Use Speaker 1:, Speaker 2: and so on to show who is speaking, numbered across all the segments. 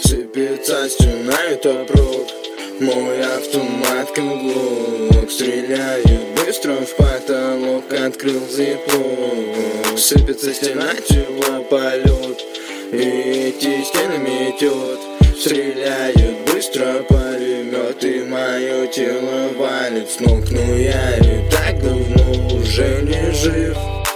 Speaker 1: Сыпется стена, это прок. Мой автомат как глок. Стреляю быстро в потолок, открыл зиплок. Сыпется стена, тепло полет, и эти стены метет. Стреляют быстро пулемет, и мое тело валит с ног. Но я и так давно уже не жив.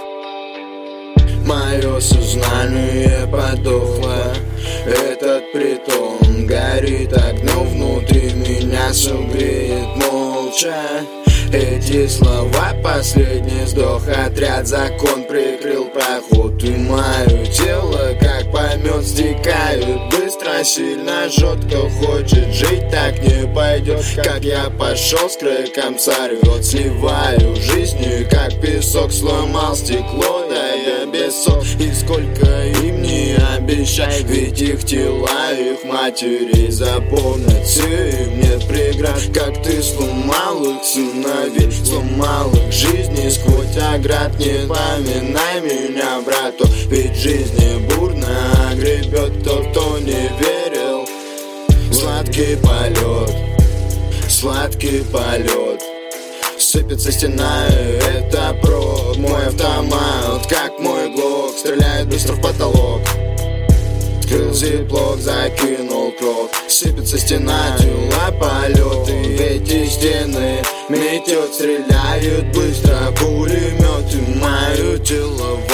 Speaker 1: Мое сознание подохло, этот притон горит огнем внутри меня, согреет молча. Эти слова последний вздох, отряд закон прикрыл проход. И мое тело как помет стекают быстро, сильно жжет. Кто хочет жить, так не пойдет. Как я пошел, с криком сорвет. Сливаю жизнью, как песок, сломал стекло, да я бесок. И сколько им не обещай, ведь их тела, их матерей запомнят. Все им нет преград, как ты сломал их сыновей, сломал их жизни сквозь оград. Не поминай меня, брату, ведь жизни бурно гребет тот, кто не верил. Сладкий полет, сладкий полет. Сыпется стена, это прок. Мой автомат, как мой глок, стреляет быстро в потолок. Открыл зиплок, закинул крок. Сыпется стена, тела полет, и эти стены метет. Стреляют быстро пулемет, и мое тело